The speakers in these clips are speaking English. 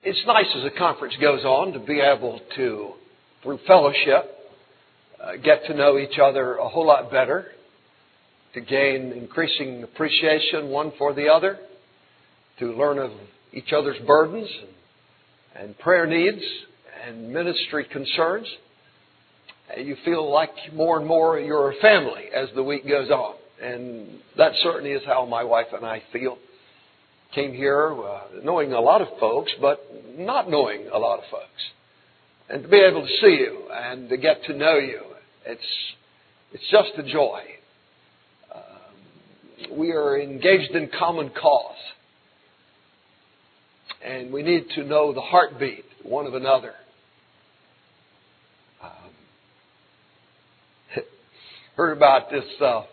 It's nice as the conference goes on to be able to, through fellowship, get to know each other a whole lot better, to gain increasing appreciation one for the other, to learn of each other's burdens and prayer needs and ministry concerns. You feel like more and more you're a family as the week goes on. And that certainly is how my wife and I feel. Came here knowing a lot of folks, but not knowing a lot of folks. And to be able to see you and to get to know you, it's just a joy. We are engaged in common cause. And we need to know the heartbeat one of another. Heard about this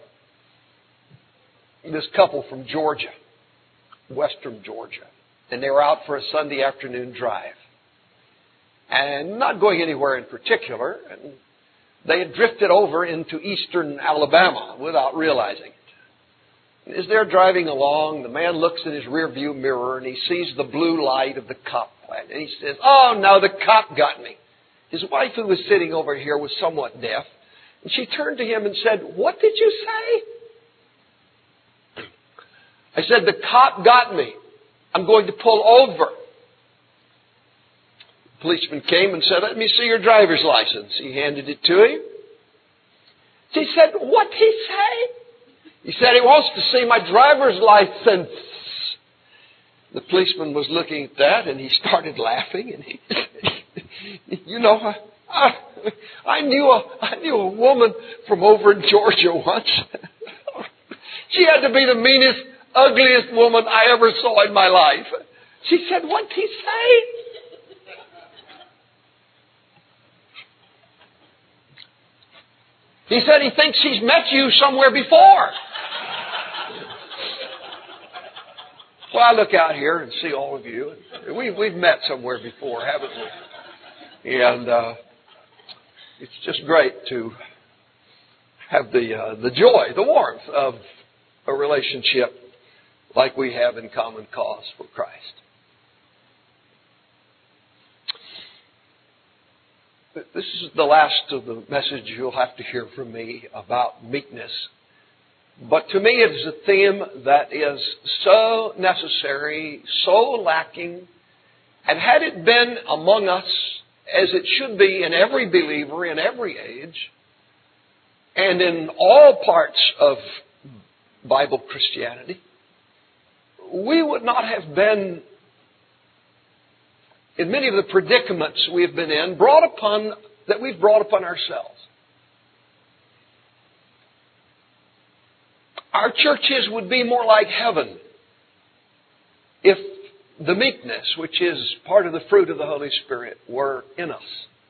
couple from Georgia, western Georgia. And they were out for a Sunday afternoon drive. And not going anywhere in particular. And they had drifted over into eastern Alabama without realizing it. And as they're driving along, the man looks in his rearview mirror and he sees the blue light of the cop light. And he says, "Oh no, the cop got me." His wife, who was sitting over here, was somewhat deaf. And she turned to him and said, "What did you say?" I said, "The cop got me. I'm going to pull over." The policeman came and said, "Let me see your driver's license." He handed it to him. She said, "What did he say?" He said he wants to see my driver's license. The policeman was looking at that and he started laughing. And he said, "You know, I knew a woman from over in Georgia once. She had to be the meanest, ugliest woman I ever saw in my life." She said, "What did he say?" He said he thinks he's met you somewhere before. Well, I look out here and see all of you. We've met somewhere before, haven't we? And it's just great to have the joy, the warmth of a relationship like we have in common cause for Christ. This is the last of the message you'll have to hear from me about meekness. But to me it is a theme that is so necessary, so lacking, and had it been among us as it should be in every believer in every age, and in all parts of Bible Christianity, we would not have been in many of the predicaments we have been in, that we've brought upon ourselves. Our churches would be more like heaven if the meekness, which is part of the fruit of the Holy Spirit, were in us.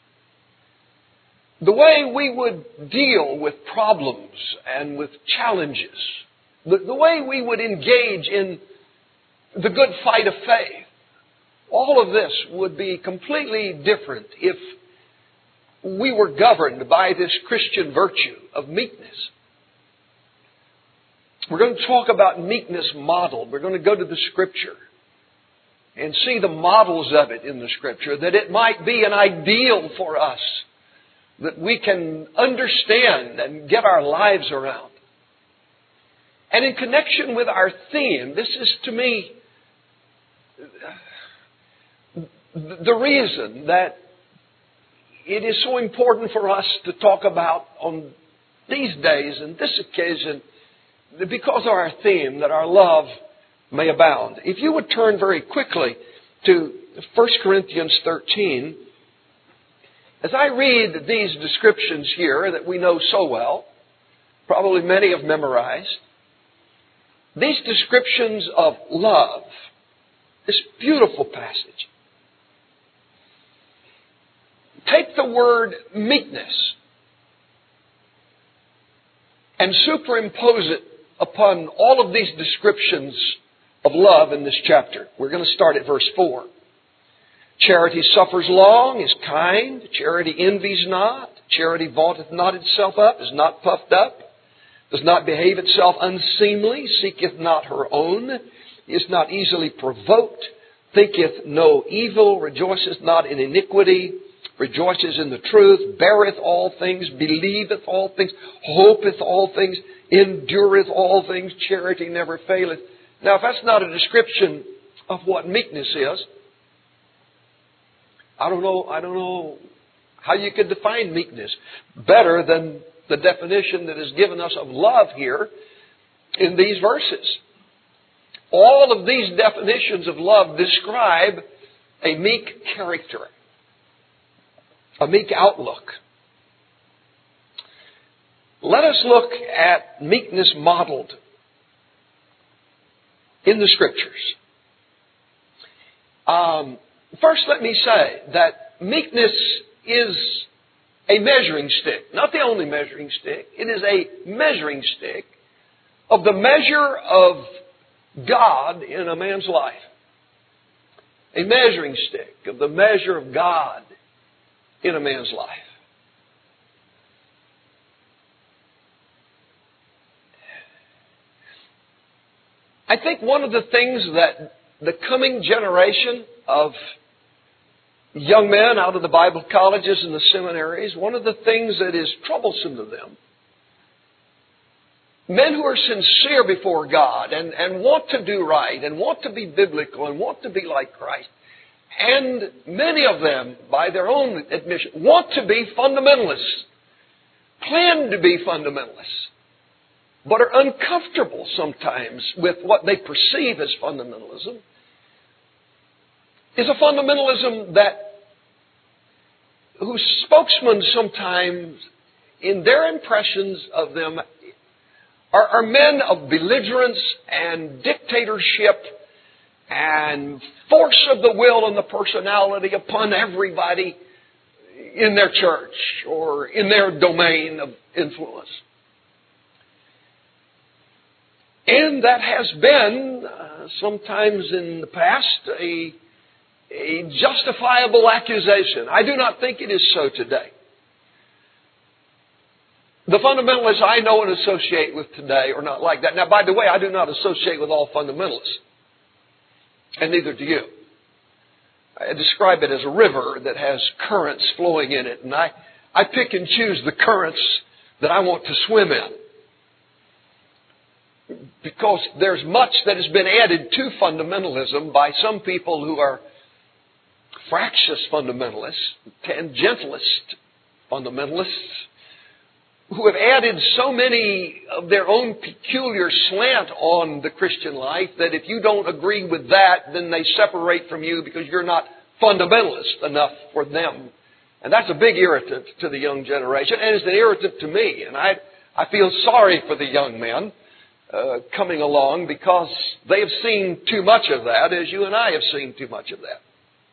The way we would deal with problems and with challenges, the way we would engage in the good fight of faith, all of this would be completely different if we were governed by this Christian virtue of meekness. We're going to talk about meekness modeled. We're going to go to the Scripture and see the models of it in the Scripture, that it might be an ideal for us that we can understand and get our lives around. And in connection with our theme, this is to me the reason that it is so important for us to talk about on these days and this occasion, because of our theme, that our love may abound. If you would turn very quickly to 1 Corinthians 13, as I read these descriptions here that we know so well, probably many have memorized, these descriptions of love, this beautiful passage, take the word meekness and superimpose it upon all of these descriptions of love in this chapter. We're going to start at verse 4. Charity suffers long, is kind. Charity envies not. Charity vaunteth not itself up, is not puffed up, does not behave itself unseemly, seeketh not her own, is not easily provoked, thinketh no evil, rejoiceth not in iniquity, rejoices in the truth, beareth all things, believeth all things, hopeth all things, endureth all things, charity never faileth. Now, if that's not a description of what meekness is, I don't know how you could define meekness better than the definition that is given us of love here in these verses. All of these definitions of love describe a meek character, a meek outlook. Let us look at meekness modeled in the Scriptures. First, let me say that meekness is a measuring stick. Not the only measuring stick. It is a measuring stick of the measure of God in a man's life. A measuring stick of the measure of God in a man's life. I think one of the things that the coming generation of young men out of the Bible colleges and the seminaries, one of the things that is troublesome to them, men who are sincere before God and want to do right and want to be biblical and want to be like Christ, and many of them, by their own admission, want to be fundamentalists, plan to be fundamentalists, but are uncomfortable sometimes with what they perceive as fundamentalism, is a fundamentalism whose spokesmen sometimes, in their impressions of them, are men of belligerence and dictatorship and force of the will and the personality upon everybody in their church or in their domain of influence. And that has been, sometimes in the past, a justifiable accusation. I do not think it is so today. The fundamentalists I know and associate with today are not like that. Now, by the way, I do not associate with all fundamentalists. And neither do you. I describe it as a river that has currents flowing in it. And I pick and choose the currents that I want to swim in. Because there's much that has been added to fundamentalism by some people who are fractious fundamentalists, tangentialist fundamentalists, who have added so many of their own peculiar slant on the Christian life that if you don't agree with that, then they separate from you because you're not fundamentalist enough for them. And that's a big irritant to the young generation, and it's an irritant to me. And I feel sorry for the young men coming along because they have seen too much of that, as you and I have seen too much of that.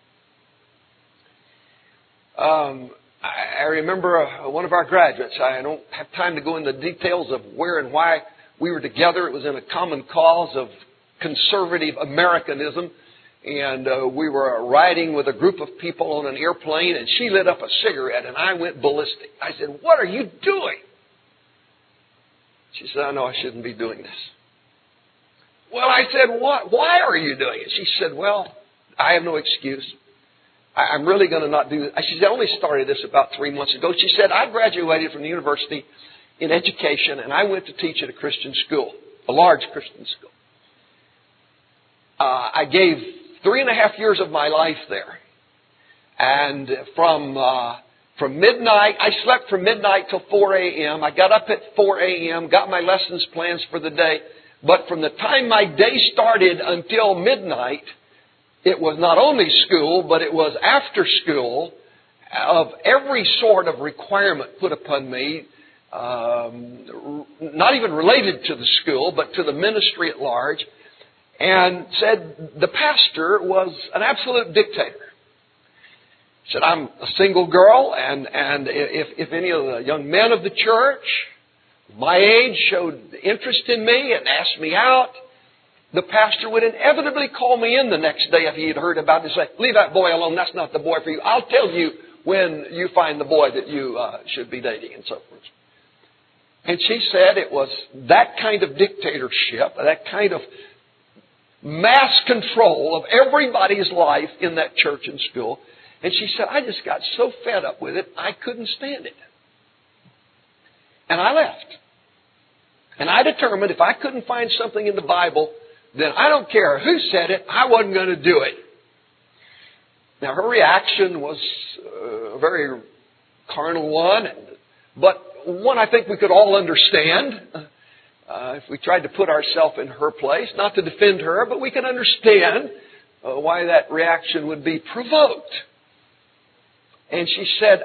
I remember one of our graduates. I don't have time to go into the details of where and why we were together. It was in a common cause of conservative Americanism. And we were riding with a group of people on an airplane, and she lit up a cigarette, and I went ballistic. I said, "What are you doing?" She said, "I know I shouldn't be doing this." Well, I said, "What? Why are you doing it?" She said, "Well, I have no excuse. I'm really going to not do it." She said, "I only started this about 3 months ago." She said, "I graduated from the university in education, and I went to teach at a Christian school, a large Christian school. I gave 3.5 years of my life there. And from midnight, I slept from midnight till 4 a.m. I got up at 4 a.m., got my lessons plans for the day. But from the time my day started until midnight, it was not only school, but it was after school of every sort of requirement put upon me, not even related to the school, but to the ministry at large, and said the pastor was an absolute dictator. He said, "I'm a single girl, and if any of the young men of the church, my age, showed interest in me and asked me out, the pastor would inevitably call me in the next day if he had heard about it and say, 'Leave that boy alone. That's not the boy for you. I'll tell you when you find the boy that you should be dating,' and so forth." And she said it was that kind of dictatorship, that kind of mass control of everybody's life in that church and school. And she said, I just got so fed up with it, I couldn't stand it. And I left. And I determined if I couldn't find something in the Bible, then I don't care who said it, I wasn't going to do it. Now, her reaction was a very carnal one, but one I think we could all understand. If we tried to put ourselves in her place, not to defend her, but we can understand why that reaction would be provoked. And she said,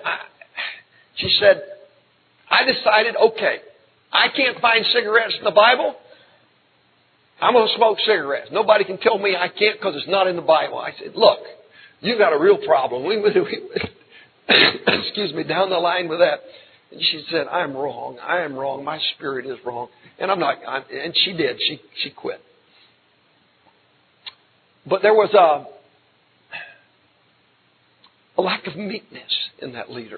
I decided, okay, I can't find cigarettes in the Bible. I'm going to smoke cigarettes. Nobody can tell me I can't because it's not in the Bible. I said, look, you've got a real problem. We excuse me, down the line with that. And she said, I'm wrong. I am wrong. My spirit is wrong. And and she did. She quit. But there was a lack of meekness in that leader.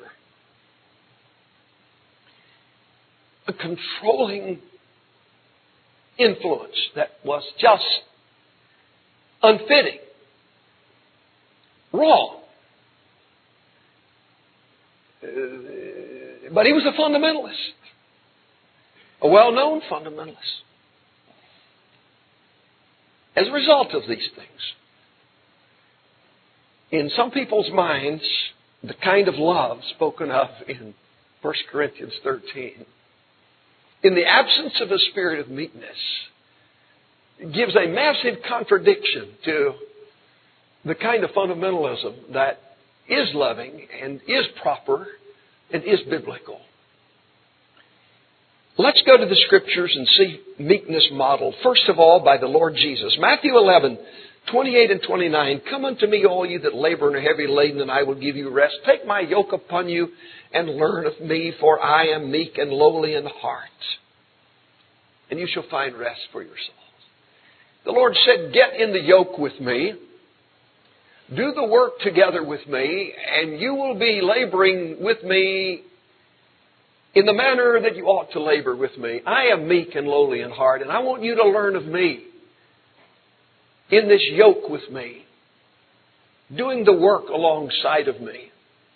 A controlling influence that was just unfitting, wrong. But he was a fundamentalist, a well-known fundamentalist. As a result of these things, in some people's minds, the kind of love spoken of in 1 Corinthians 13, in the absence of a spirit of meekness, gives a massive contradiction to the kind of fundamentalism that is loving and is proper and is biblical. Let's go to the Scriptures and see meekness modeled, first of all, by the Lord Jesus. Matthew 11:28 and 29, come unto me, all you that labor and are heavy laden, and I will give you rest. Take my yoke upon you and learn of me, for I am meek and lowly in heart, and you shall find rest for your souls. The Lord said, get in the yoke with me, do the work together with me, and you will be laboring with me in the manner that you ought to labor with me. I am meek and lowly in heart, and I want you to learn of me in this yoke with me, doing the work alongside of me.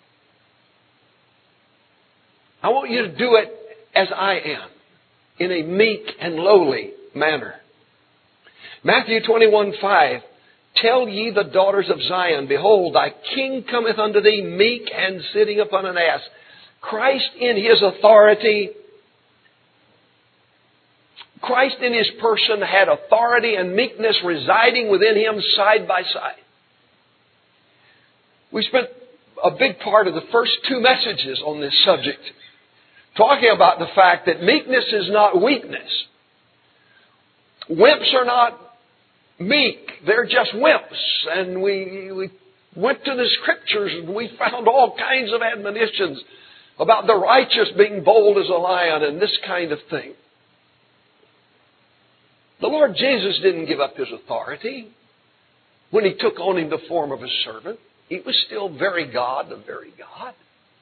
I want you to do it as I am, in a meek and lowly manner. Matthew 21:5, tell ye the daughters of Zion, behold, thy king cometh unto thee, meek and sitting upon an ass. Christ in His authority, Christ in His person had authority and meekness residing within Him side by side. We spent a big part of the first two messages on this subject, talking about the fact that meekness is not weakness. Wimps are not meek. They're just wimps. And we went to the Scriptures and we found all kinds of admonitions about the righteous being bold as a lion and this kind of thing. The Lord Jesus didn't give up His authority when He took on Him the form of a servant. He was still very God, the very God.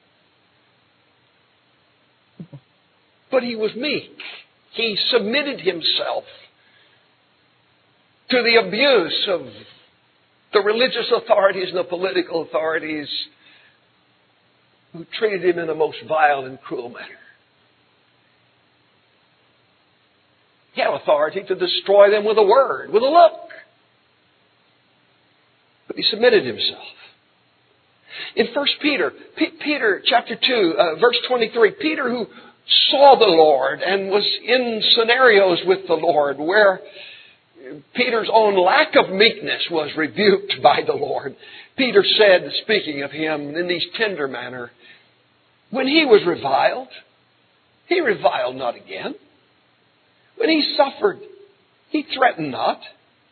But He was meek. He submitted Himself to the abuse of the religious authorities and the political authorities who treated Him in a most vile and cruel manner. He had authority to destroy them with a word, with a look. But He submitted Himself. In 1 Peter, Peter chapter 2, verse 23, Peter, who saw the Lord and was in scenarios with the Lord where Peter's own lack of meekness was rebuked by the Lord. Peter said, speaking of him in this tender manner, when he was reviled, he reviled not again. When he suffered, he threatened not.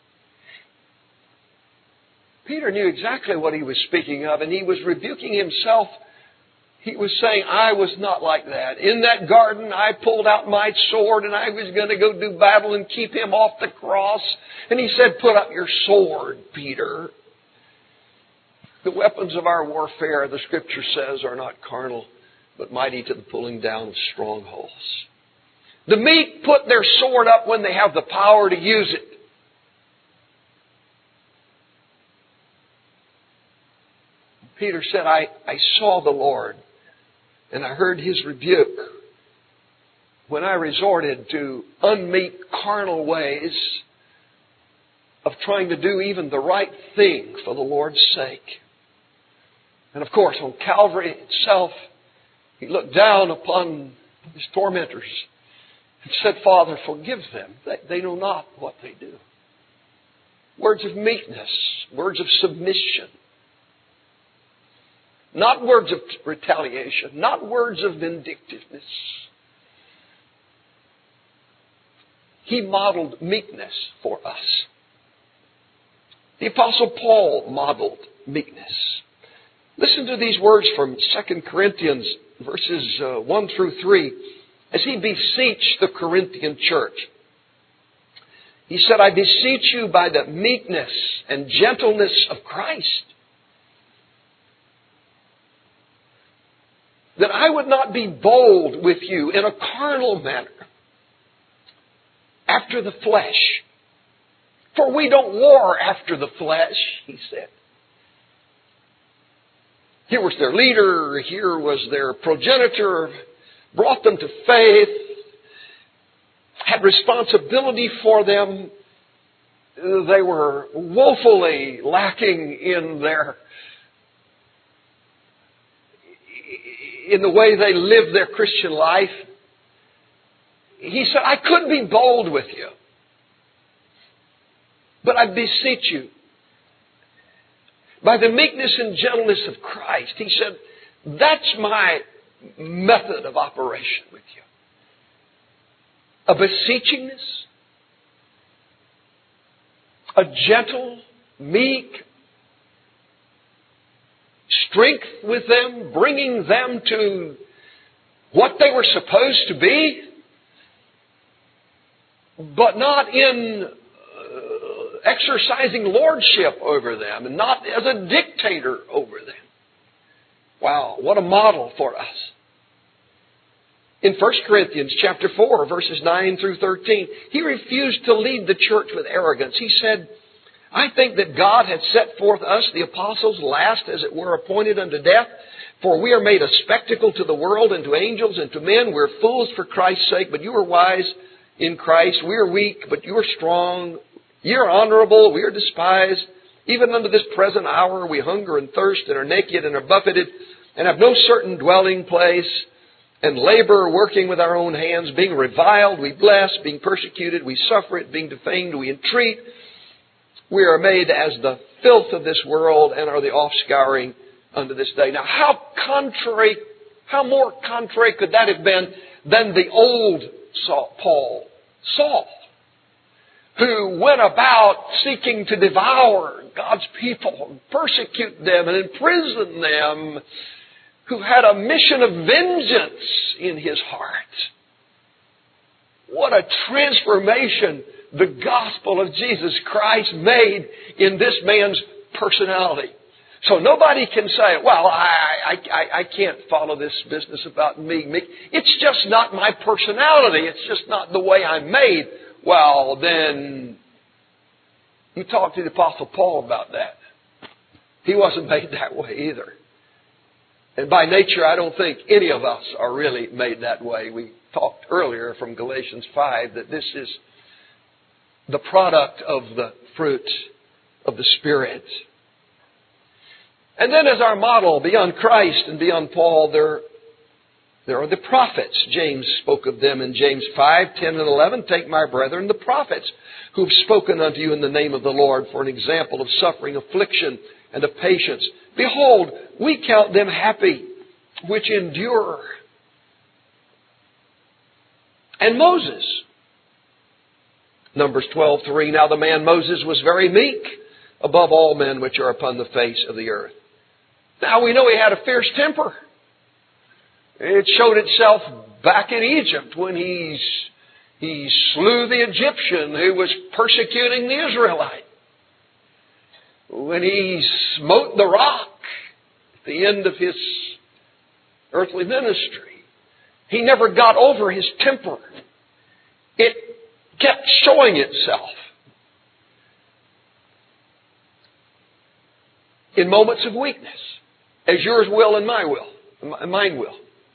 Peter knew exactly what he was speaking of, and he was rebuking himself. He was saying, I was not like that. In that garden, I pulled out my sword, and I was going to go do battle and keep him off the cross. And he said, put up your sword, Peter. The weapons of our warfare, the Scripture says, are not carnal, but mighty to the pulling down of strongholds. The meek put their sword up when they have the power to use it. Peter said, I saw the Lord and I heard His rebuke when I resorted to unmeet carnal ways of trying to do even the right thing for the Lord's sake. And of course, on Calvary itself, He looked down upon His tormentors and said, Father, forgive them. They know not what they do. Words of meekness, words of submission. Not words of retaliation, not words of vindictiveness. He modeled meekness for us. The Apostle Paul modeled meekness. Listen to these words from 2 Corinthians verses 1 through 3 as he beseeched the Corinthian church. He said, I beseech you by the meekness and gentleness of Christ, that I would not be bold with you in a carnal manner, after the flesh. For we don't war after the flesh, he said. Here was their leader, here was their progenitor, brought them to faith, had responsibility for them. They were woefully lacking in the way they lived their Christian life. He said, I could be bold with you, but I beseech you, by the meekness and gentleness of Christ. He said, that's my method of operation with you. A beseechingness, a gentle, meek strength with them, bringing them to what they were supposed to be, but not in exercising lordship over them and not as a dictator over them. Wow, what a model for us. In 1 Corinthians chapter 4, verses 9 through 13, he refused to lead the church with arrogance. He said, I think that God had set forth us, the apostles, last, as it were, appointed unto death. For we are made a spectacle to the world and to angels and to men. We're fools for Christ's sake, but you are wise in Christ. We are weak, but you are strong. You are honorable, we are despised. Even unto this present hour we hunger and thirst and are naked and are buffeted and have no certain dwelling place and labor working with our own hands. Being reviled, we bless. Being persecuted, we suffer it. Being defamed, we entreat. We are made as the filth of this world and are the offscouring unto this day. Now, how more contrary could that have been than the old Saul, who went about seeking to devour God's people, persecute them and imprison them, who had a mission of vengeance in his heart. What a transformation the gospel of Jesus Christ made in this man's personality. So nobody can say, well, I can't follow this business about me. It's just not my personality. It's just not the way I'm made. Well, then you talk to the Apostle Paul about that. He wasn't made that way either. And by nature, I don't think any of us are really made that way. We talked earlier from Galatians 5 that this is the product of the fruit of the Spirit. And then as our model, beyond Christ and beyond Paul, there are the prophets. James spoke of them in James 5, 10 and 11. Take my brethren, the prophets, who have spoken unto you in the name of the Lord for an example of suffering, affliction, and of patience. Behold, we count them happy which endure. And Moses, Numbers 12:3. Now the man Moses was very meek above all men which are upon the face of the earth. Now we know he had a fierce temper. It showed itself back in Egypt when he slew the Egyptian who was persecuting the Israelite. When he smote the rock at the end of his earthly ministry. He never got over his temper. It kept showing itself in moments of weakness. as yours will and mine will.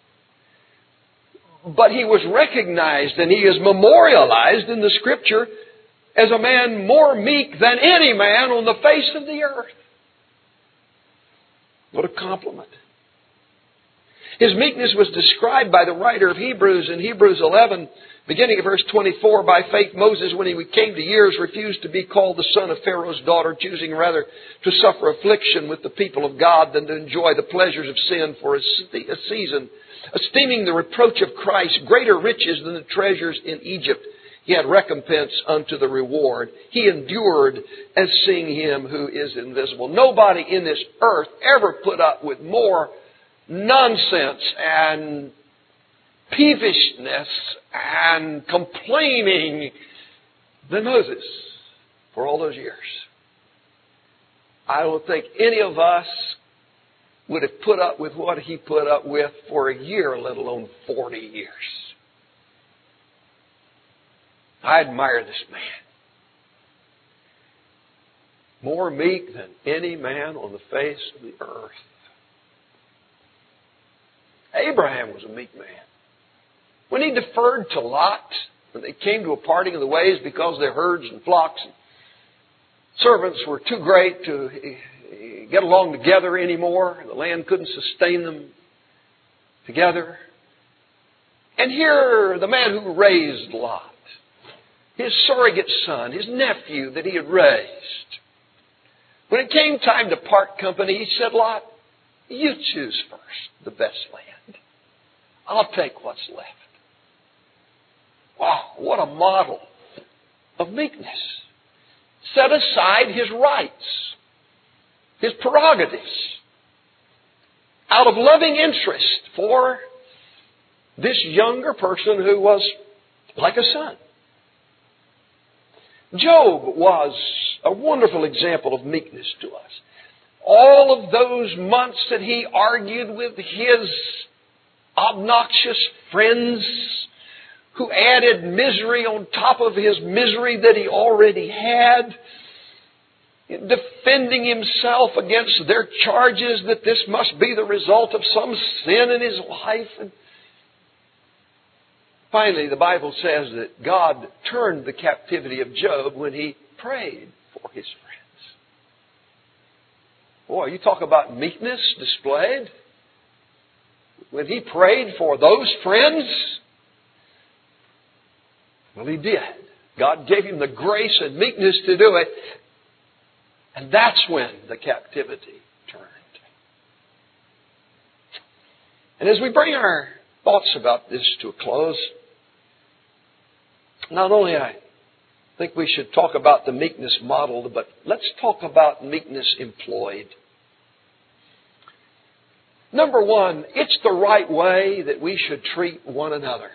But he was recognized and he is memorialized in the Scripture as a man more meek than any man on the face of the earth. What a compliment. His meekness was described by the writer of Hebrews in Hebrews 11, beginning of verse 24. By faith Moses, when he came to years, refused to be called the son of Pharaoh's daughter, choosing rather to suffer affliction with the people of God than to enjoy the pleasures of sin for a season, esteeming the reproach of Christ greater riches than the treasures in Egypt. He had recompense unto the reward. He endured as seeing Him who is invisible. Nobody in this earth ever put up with more nonsense and peevishness and complaining than Moses for all those years. I don't think any of us would have put up with what he put up with for a year, let alone 40 years. I admire this man. More meek than any man on the face of the earth. Abraham was a meek man. When he deferred to Lot, when they came to a parting of the ways because their herds and flocks and servants were too great to get along together anymore, the land couldn't sustain them together. And here, the man who raised Lot, his surrogate son, his nephew that he had raised, when it came time to part company, he said, Lot, you choose first the best land. I'll take what's left. Wow, what a model of meekness. Set aside his rights, his prerogatives, out of loving interest for this younger person who was like a son. Job was a wonderful example of meekness to us. All of those months that he argued with his obnoxious friends who added misery on top of his misery that he already had, defending himself against their charges that this must be the result of some sin in his life. And finally, the Bible says that God turned the captivity of Job when he prayed for his friends. Boy, you talk about meekness displayed. When he prayed for those friends, well, he did. God gave him the grace and meekness to do it. And that's when the captivity turned. And as we bring our thoughts about this to a close, not only I think we should talk about the meekness modeled, but let's talk about meekness employed. Number one, it's the right way that we should treat one another.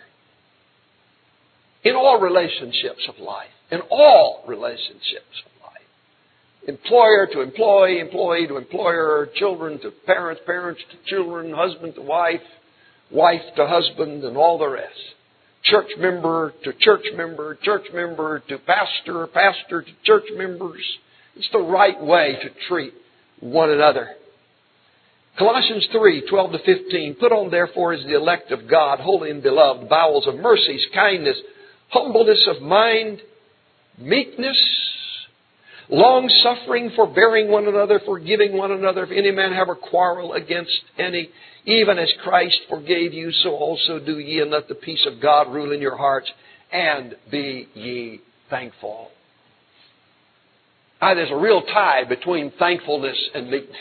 In all relationships of life. In all relationships of life. Employer to employee, employee to employer, children to parents, parents to children, husband to wife, wife to husband, and all the rest. Church member to church member, church member to pastor, pastor to church members. It's the right way to treat one another. Colossians 3:12-15. Put on therefore as the elect of God, holy and beloved, bowels of mercies, kindness, humbleness of mind, meekness, long-suffering, forbearing one another, forgiving one another. If any man have a quarrel against any, even as Christ forgave you, so also do ye, and let the peace of God rule in your hearts, and be ye thankful. There's a real tie between thankfulness and meekness.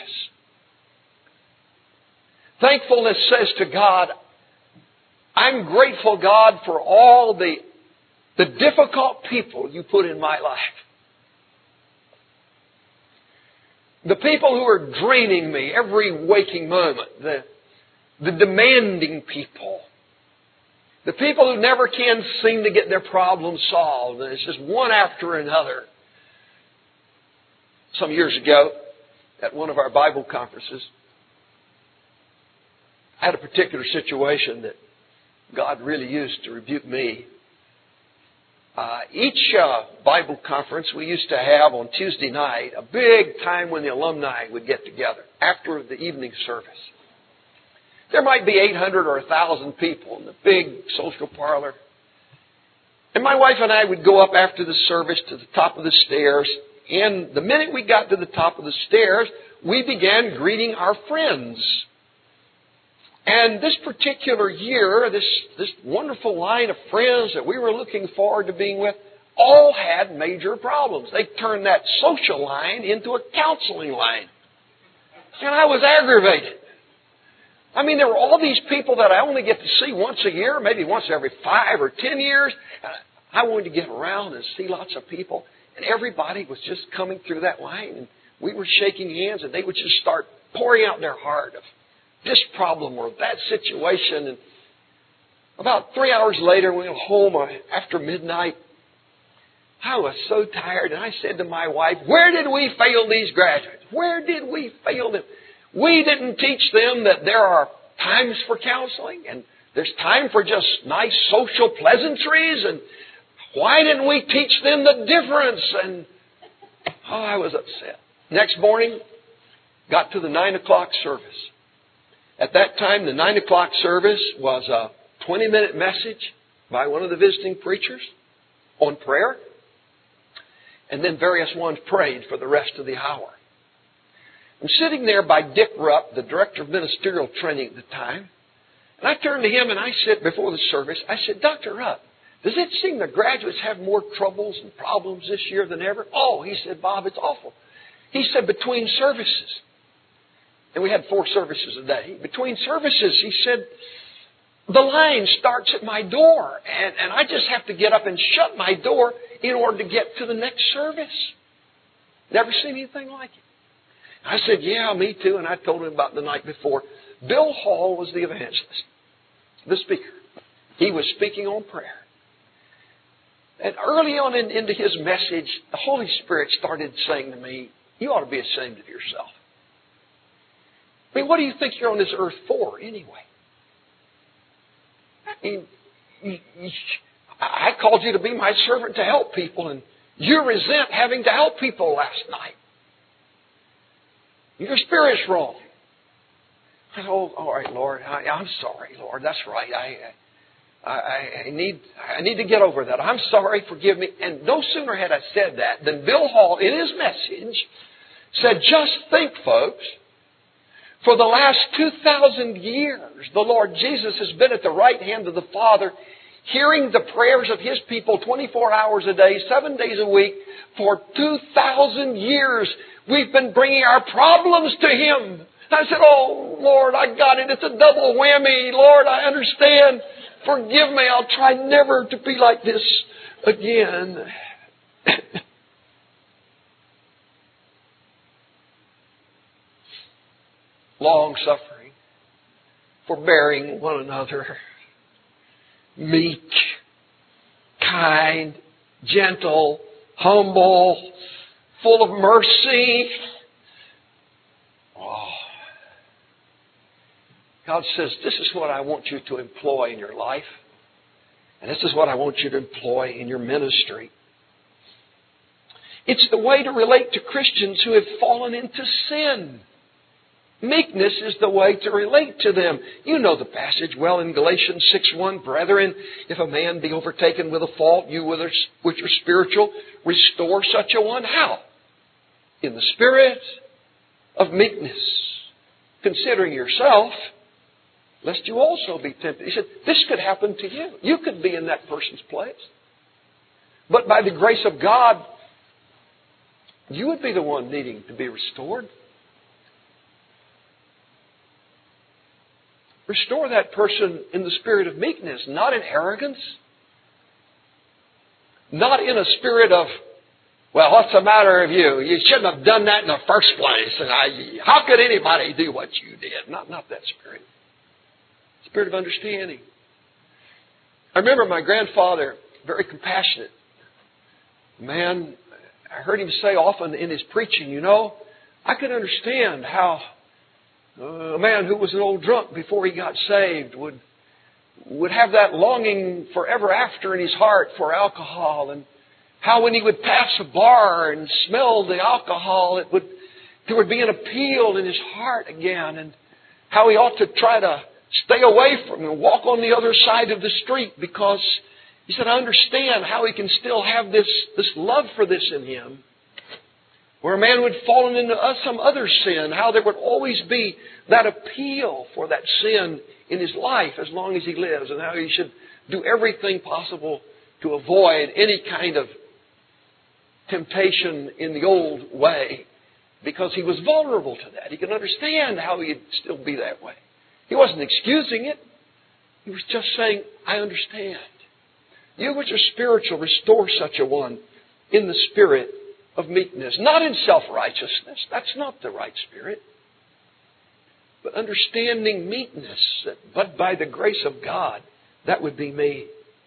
Thankfulness says to God, I'm grateful, God, for all the difficult people you put in my life. The people who are draining me every waking moment. The demanding people. The people who never can seem to get their problems solved. And it's just one after another. Some years ago, at one of our Bible conferences, I had a particular situation that God really used to rebuke me. Each Bible conference we used to have on Tuesday night, a big time when the alumni would get together after the evening service. There might be 800 or 1,000 people in the big social parlor. And my wife and I would go up after the service to the top of the stairs. And the minute we got to the top of the stairs, we began greeting our friends. And this particular year, this wonderful line of friends that we were looking forward to being with, all had major problems. They turned that social line into a counseling line. And I was aggravated. I mean, there were all these people that I only get to see once a year, maybe once every 5 or 10 years. I wanted to get around and see lots of people. And everybody was just coming through that line. And we were shaking hands, and they would just start pouring out their heart of this problem or that situation. And about 3 hours later, we went home after midnight. I was so tired, and I said to my wife, where did we fail these graduates? Where did we fail them? We didn't teach them that there are times for counseling, and there's time for just nice social pleasantries, and why didn't we teach them the difference? And I was upset. Next morning, got to the 9 o'clock service. At that time, the 9 o'clock service was a 20-minute message by one of the visiting preachers on prayer. And then various ones prayed for the rest of the hour. I'm sitting there by Dick Rupp, the director of ministerial training at the time. And I turned to him and I said, before the service, I said, Dr. Rupp, does it seem the graduates have more troubles and problems this year than ever? Oh, he said, Bob, it's awful. He said, between services, and we had 4 services a day. Between services, he said, the line starts at my door, and I just have to get up and shut my door in order to get to the next service. Never seen anything like it. I said, yeah, me too, and I told him about the night before. Bill Hall was the evangelist, the speaker. He was speaking on prayer. And early on into his message, the Holy Spirit started saying to me, you ought to be ashamed of yourself. I mean, what do you think you're on this earth for anyway? I mean, I called you to be my servant to help people, and you resent having to help people last night. Your spirit's wrong. I said, oh, all right, Lord. I'm sorry, Lord. That's right. I need to get over that. I'm sorry. Forgive me. And no sooner had I said that than Bill Hall, in his message, said, just think, folks, for the last 2,000 years, the Lord Jesus has been at the right hand of the Father, hearing the prayers of His people 24 hours a day, 7 days a week. For 2,000 years, we've been bringing our problems to Him. I said, oh, Lord, I got it. It's a double whammy. Lord, I understand. Forgive me. I'll try never to be like this again. Long-suffering, forbearing one another, meek, kind, gentle, humble, full of mercy. Oh. God says, this is what I want you to employ in your life. And this is what I want you to employ in your ministry. It's the way to relate to Christians who have fallen into sin. Meekness is the way to relate to them. You know the passage well in Galatians 6:1. Brethren, if a man be overtaken with a fault, you which are spiritual, restore such a one. How? In the spirit of meekness. Considering yourself, lest you also be tempted. He said, this could happen to you. You could be in that person's place. But by the grace of God, you would be the one needing to be restored. Restore that person in the spirit of meekness, not in arrogance. Not in a spirit of, well, what's the matter with you? You shouldn't have done that in the first place. And how could anybody do what you did? Not that spirit. Spirit of understanding. I remember my grandfather, very compassionate man. I heard him say often in his preaching, I could understand how a man who was an old drunk before he got saved would would have that longing forever after in his heart for alcohol, and how when he would pass a bar and smell the alcohol, there would be an appeal in his heart again, and how he ought to try to stay away from it and walk on the other side of the street, because he said, I understand how he can still have this love for this in him. Where a man would fall into some other sin, how there would always be that appeal for that sin in his life as long as he lives, and how he should do everything possible to avoid any kind of temptation in the old way, because he was vulnerable to that. He could understand how he'd still be that way. He wasn't excusing it. He was just saying, I understand. You which are spiritual, restore such a one in the spirit of meekness. Not in self-righteousness. That's not the right spirit. But understanding meekness, but by the grace of God, that would be me.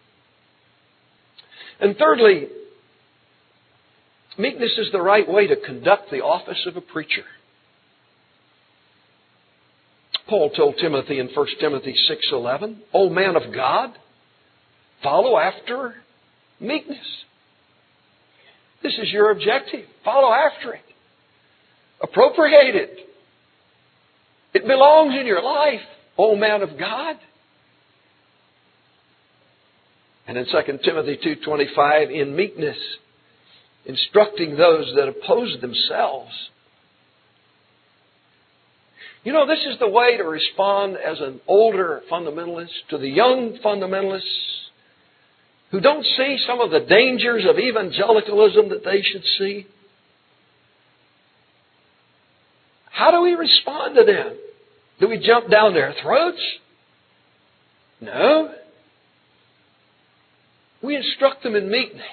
And thirdly, meekness is the right way to conduct the office of a preacher. Paul told Timothy in 1 Timothy 6:11, O man of God, follow after meekness. This is your objective. Follow after it. Appropriate it. It belongs in your life, O man of God. And in 2 Timothy 2:25, in meekness, instructing those that oppose themselves. You know, this is the way to respond as an older fundamentalist to the young fundamentalists who don't see some of the dangers of evangelicalism that they should see. How do we respond to them? Do we jump down their throats? No. We instruct them in meekness.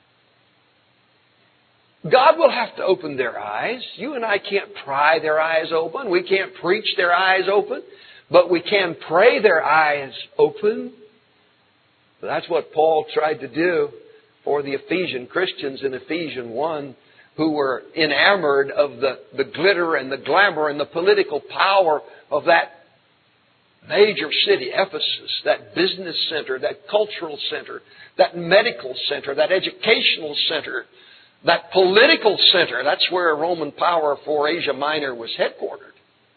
God will have to open their eyes. You and I can't pry their eyes open. We can't preach their eyes open. But we can pray their eyes open. That's what Paul tried to do for the Ephesian Christians in Ephesians 1, who were enamored of the glitter and the glamour and the political power of that major city, Ephesus, that business center, that cultural center, that medical center, that educational center, that political center. That's where Roman power for Asia Minor was headquartered.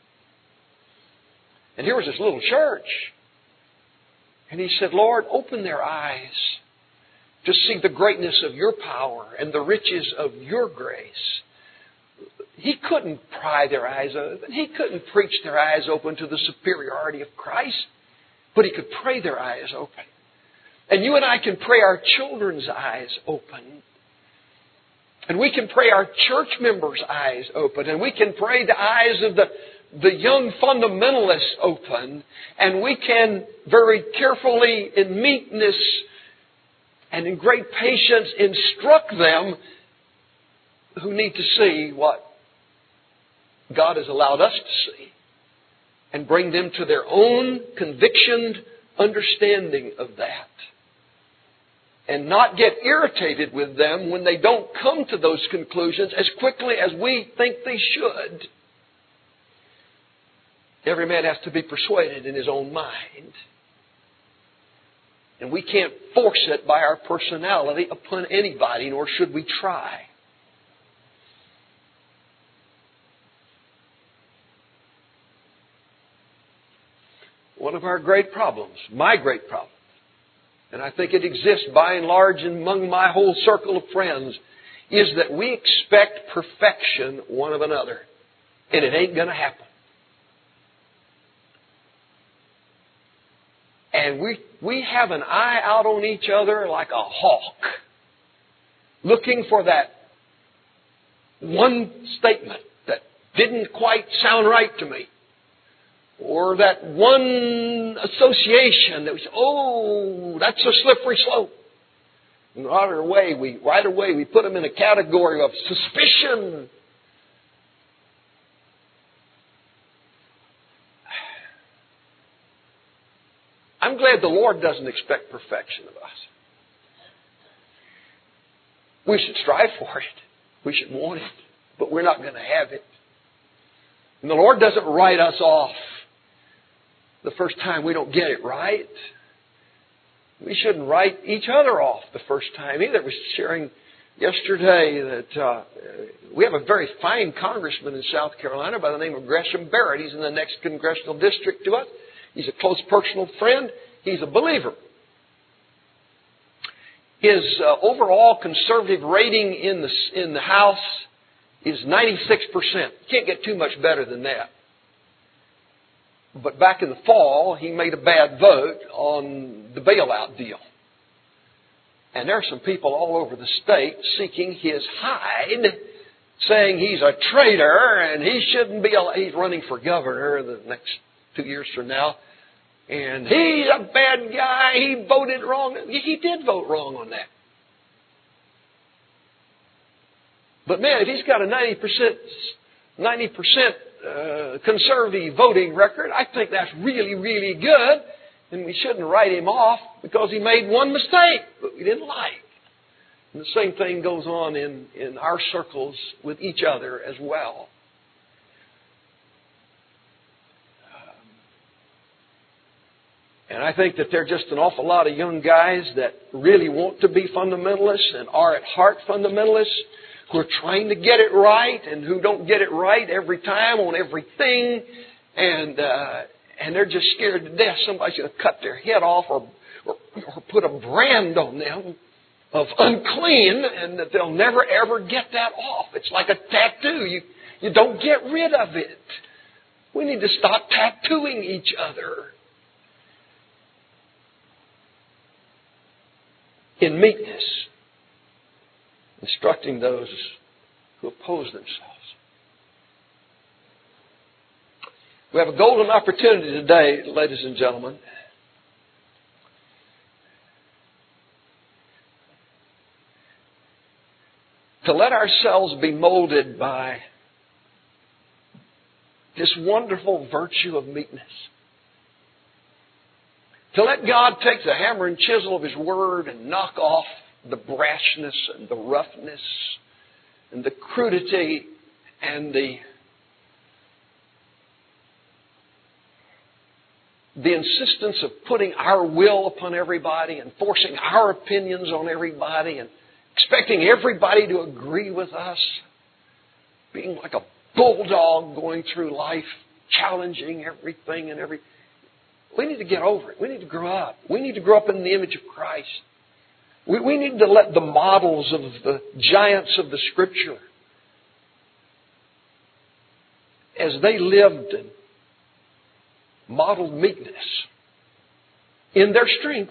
And here was this little church. And he said, Lord, open their eyes to see the greatness of your power and the riches of your grace. He couldn't pry their eyes open. He couldn't preach their eyes open to the superiority of Christ. But he could pray their eyes open. And you and I can pray our children's eyes open. And we can pray our church members' eyes open. And we can pray the eyes of the young fundamentalists open. And we can very carefully, in meekness and in great patience, instruct them who need to see what God has allowed us to see, and bring them to their own convictioned understanding of that. And not get irritated with them when they don't come to those conclusions as quickly as we think they should. Every man has to be persuaded in his own mind. And we can't force it by our personality upon anybody, nor should we try. One of our great problems, my great problem, and I think it exists by and large among my whole circle of friends, is that we expect perfection one of another. And it ain't going to happen. And we have an eye out on each other like a hawk, looking for that one statement that didn't quite sound right to me. Or that one association that we say, oh, that's a slippery slope. And right away we put them in a category of suspicion. I'm glad the Lord doesn't expect perfection of us. We should strive for it. We should want it. But we're not going to have it. And the Lord doesn't write us off the first time we don't get it right. We shouldn't write each other off the first time either. I was sharing yesterday that we have a very fine congressman in South Carolina by the name of Gresham Barrett. He's in the next congressional district to us. He's a close personal friend. He's a believer. His overall conservative rating in the House is 96%. Can't get too much better than that. But back in the fall, he made a bad vote on the bailout deal. And there are some people all over the state seeking his hide, saying he's a traitor and he shouldn't be. He's running for governor the next 2 years from now. And he's a bad guy. He voted wrong. He did vote wrong on that. But man, if he's got a 90% conservative voting record, I think that's really, really good. And we shouldn't write him off because he made one mistake that we didn't like. And the same thing goes on in our circles with each other as well. And I think that there are just an awful lot of young guys that really want to be fundamentalists and are at heart fundamentalists, who are trying to get it right and who don't get it right every time on everything. And they're just scared to death somebody's going to cut their head off or put a brand on them of unclean, and that they'll never ever get that off. It's like a tattoo. You don't get rid of it. We need to stop tattooing each other. In meekness, instructing those who oppose themselves. We have a golden opportunity today, ladies and gentlemen, to let ourselves be molded by this wonderful virtue of meekness. To let God take the hammer and chisel of His Word and knock off the brashness and the roughness and the crudity and the insistence of putting our will upon everybody and forcing our opinions on everybody and expecting everybody to agree with us, being like a bulldog going through life, challenging everything and everything. We need to get over it. We need to grow up. We need to grow up in the image of Christ. We need to let the models of the giants of the Scripture, as they lived and modeled meekness in their strength,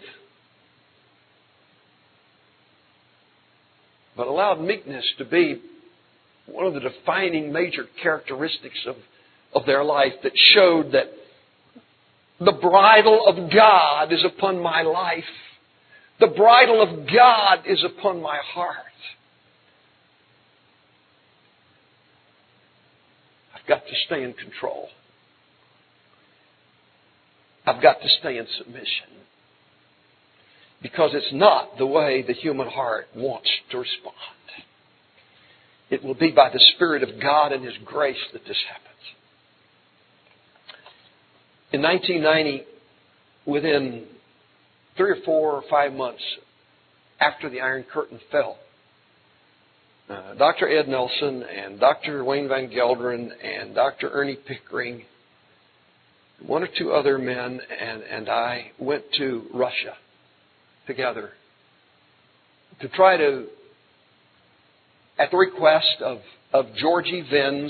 but allowed meekness to be one of the defining major characteristics of their life, that showed that the bridle of God is upon my life. The bridle of God is upon my heart. I've got to stay in control. I've got to stay in submission. Because it's not the way the human heart wants to respond. It will be by the Spirit of God and His grace that this happens. In 1990, within 3 or 4 or 5 months after the Iron Curtain fell, Dr. Ed Nelson and Dr. Wayne Van Gelderen and Dr. Ernie Pickering, 1 or 2 other men, and I went to Russia together to try to, at the request of Georgy Venz,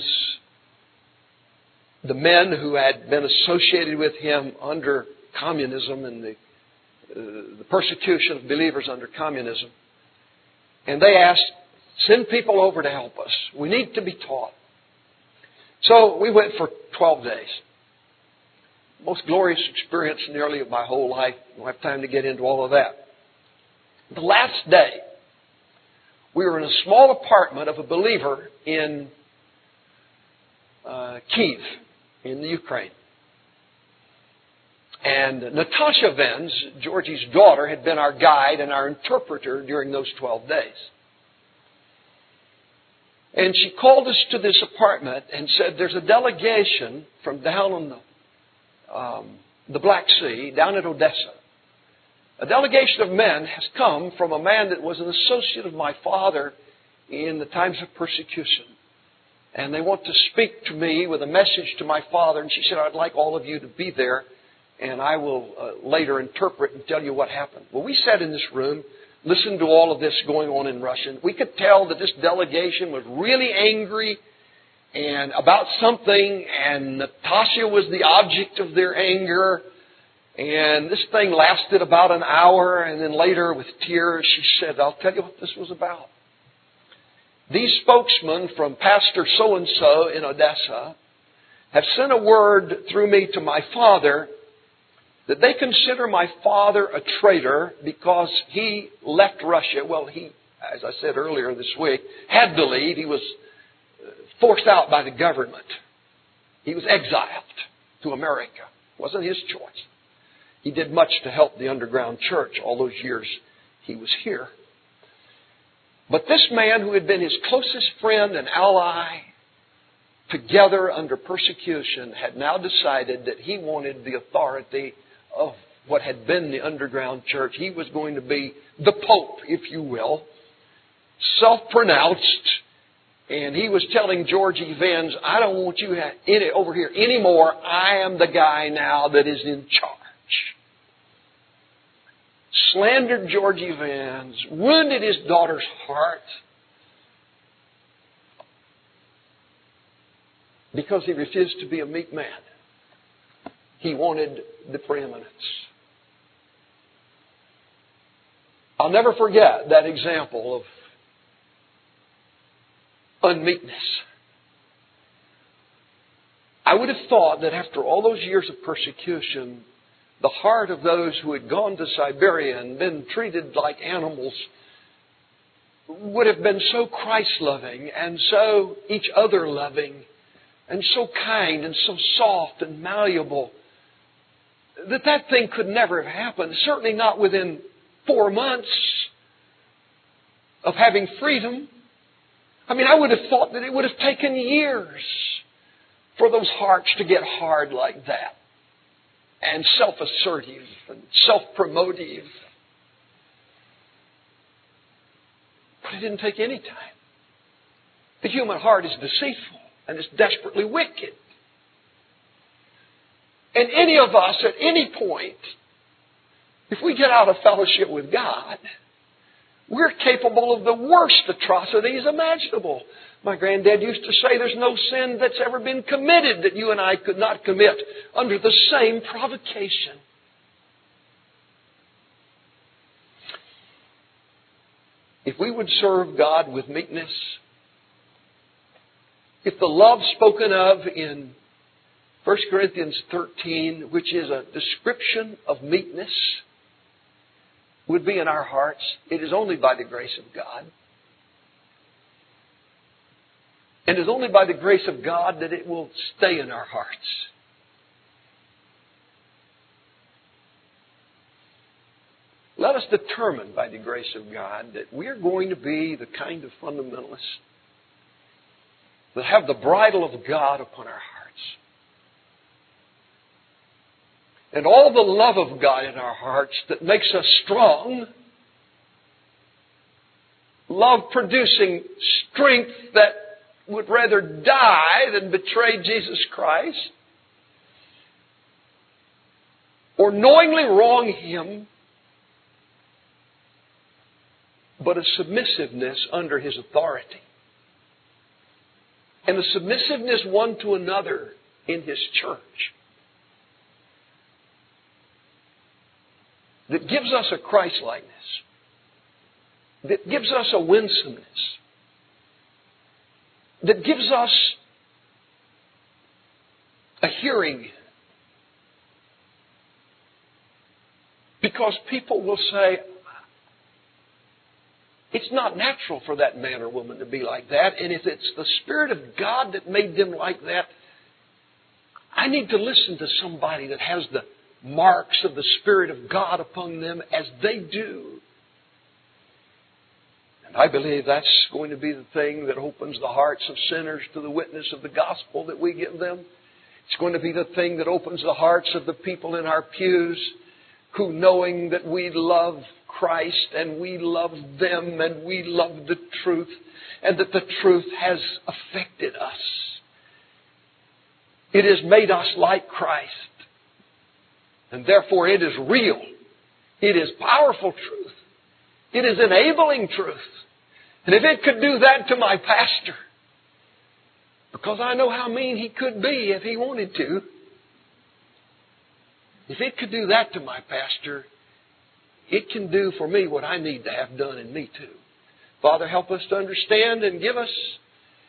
the men who had been associated with him under communism and the persecution of believers under communism. And they asked, send people over to help us. We need to be taught. So we went for 12 days. Most glorious experience nearly of my whole life. I don't have time to get into all of that. The last day, we were in a small apartment of a believer in Kyiv, in the Ukraine. And Natasha Venz, Georgie's daughter, had been our guide and our interpreter during those 12 days. And she called us to this apartment and said, there's a delegation from down on the Black Sea, down at Odessa, A delegation of men has come from a man that was an associate of my father in the times of persecution. And they want to speak to me with a message to my father. And she said, I'd like all of you to be there. And I will later interpret and tell you what happened. Well, we sat in this room, listened to all of this going on in Russian. We could tell that this delegation was really angry and about something. And Natasha was the object of their anger. And this thing lasted about an hour. And then later, with tears, she said, I'll tell you what this was about. These spokesmen from Pastor so-and-so in Odessa have sent a word through me to my father that they consider my father a traitor because he left Russia. Well, he, as I said earlier this week, had to leave. He was forced out by the government. He was exiled to America. It wasn't his choice. He did much to help the underground church all those years he was here. But this man who had been his closest friend and ally together under persecution had now decided that he wanted the authority of what had been the underground church. He was going to be the Pope, if you will, self-pronounced. And he was telling Georgie Vance, I don't want you over here anymore. I am the guy now that is in charge. Slandered Georgie Vance, wounded his daughter's heart because he refused to be a meek man. He wanted the preeminence. I'll never forget that example of unmeekness. I would have thought that after all those years of persecution, the heart of those who had gone to Siberia and been treated like animals would have been so Christ-loving and so each other loving and so kind and so soft and malleable that thing could never have happened. Certainly not within 4 months of having freedom. I mean, I would have thought that it would have taken years for those hearts to get hard like that. And self-assertive and self-promotive. But it didn't take any time. The human heart is deceitful and is desperately wicked. And any of us at any point, if we get out of fellowship with God, we're capable of the worst atrocities imaginable. My granddad used to say there's no sin that's ever been committed that you and I could not commit under the same provocation. If we would serve God with meekness, if the love spoken of in 1 Corinthians 13, which is a description of meekness, would be in our hearts, it is only by the grace of God. And it is only by the grace of God that it will stay in our hearts. Let us determine by the grace of God that we are going to be the kind of fundamentalists that have the bridle of God upon our hearts. And all the love of God in our hearts that makes us strong. Love producing strength that would rather die than betray Jesus Christ. Or knowingly wrong Him. But a submissiveness under His authority. And a submissiveness one to another in His church. That gives us a Christ-likeness. That gives us a winsomeness. That gives us a hearing. Because people will say, it's not natural for that man or woman to be like that. And if it's the Spirit of God that made them like that, I need to listen to somebody that has the marks of the Spirit of God upon them as they do. And I believe that's going to be the thing that opens the hearts of sinners to the witness of the gospel that we give them. It's going to be the thing that opens the hearts of the people in our pews who, knowing that we love Christ and we love them and we love the truth and that the truth has affected us. It has made us like Christ. And therefore it is real. It is powerful truth. It is enabling truth. And if it could do that to my pastor, because I know how mean he could be if he wanted to, if it could do that to my pastor, it can do for me what I need to have done in me too. Father, help us to understand and give us,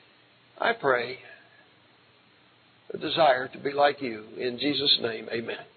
I pray, a desire to be like you. In Jesus' name, amen.